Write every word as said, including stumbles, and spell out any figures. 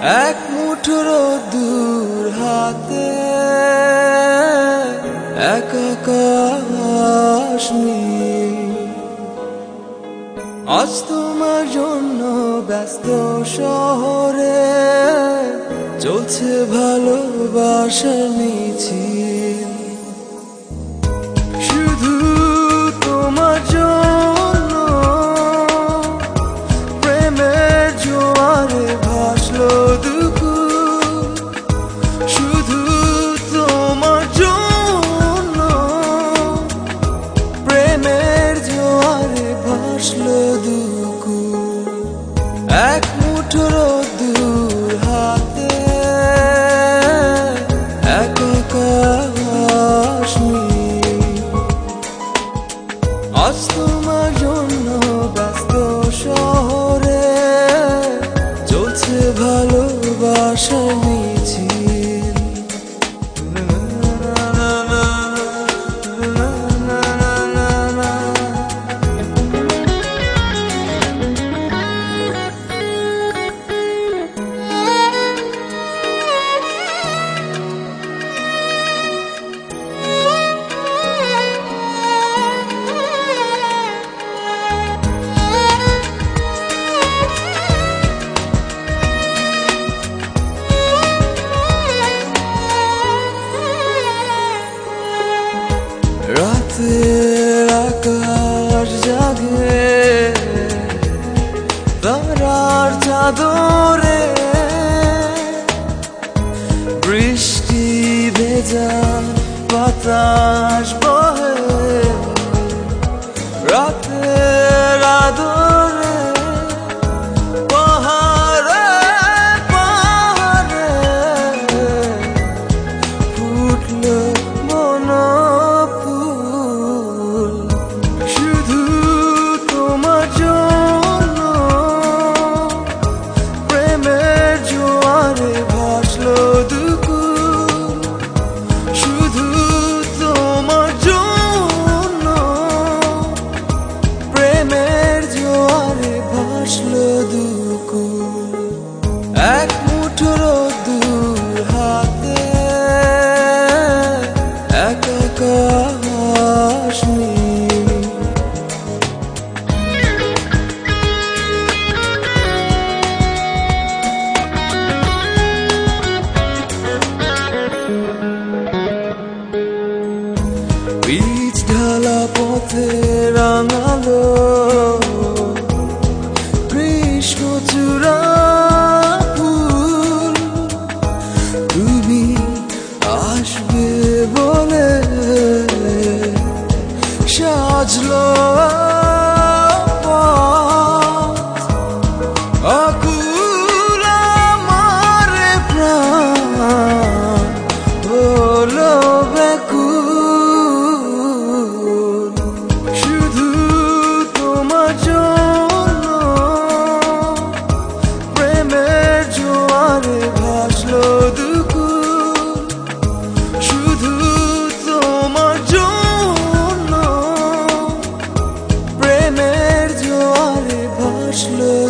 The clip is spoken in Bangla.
এক মুঠো রোদ্দুর হাতে এক আকাশ নীল। আজ তোমার জন্য ব্যস্ত শহরে চলছে ভালোবাসার মিছিল। শুধু তোমার জন্য প্রেমের জোয়ারে ভাসলো দুকুল। শুধু তোমার জন্য প্রেমের জোয়ারে ভাসলো দুকুল। এক মুঠো রোদ্দুর হাতে এক আকাশ নীল। আজ তোমার জন্য ব্যস্ত শহরে চলছে ভালোবাসার মিছিল। রাতের আকাশ জাগে তারার চাদরে, বৃষ্টি ভেজা বাতাস বহে রাতের আদরে। পাহাড়ে পাহাড়ে ফুটলো বনফুল। শুধু তোমার জন্য প্রেমের জোয়ারে ভাসলো দুকুল। শুধু তোমার জন্য প্রেমের জোয়ারে ভাসলো দুকুল। এক মুঠো রোদ্দুর হাতে এক আকাশ নীল। পিচ ঢালা পথে রাঙালো কৃষ্ণচূড়া ফুল। তুমি আসবে বলে সাজলো পথ। আকুল আমার প্রাণ হলো ব্যাকুল। শুধু তোমার জন্য প্রেমের জোয়ারে ভাসলো দুকুল। শুধু তোমার জন্য প্রেমের জোয়ারে ভাসলো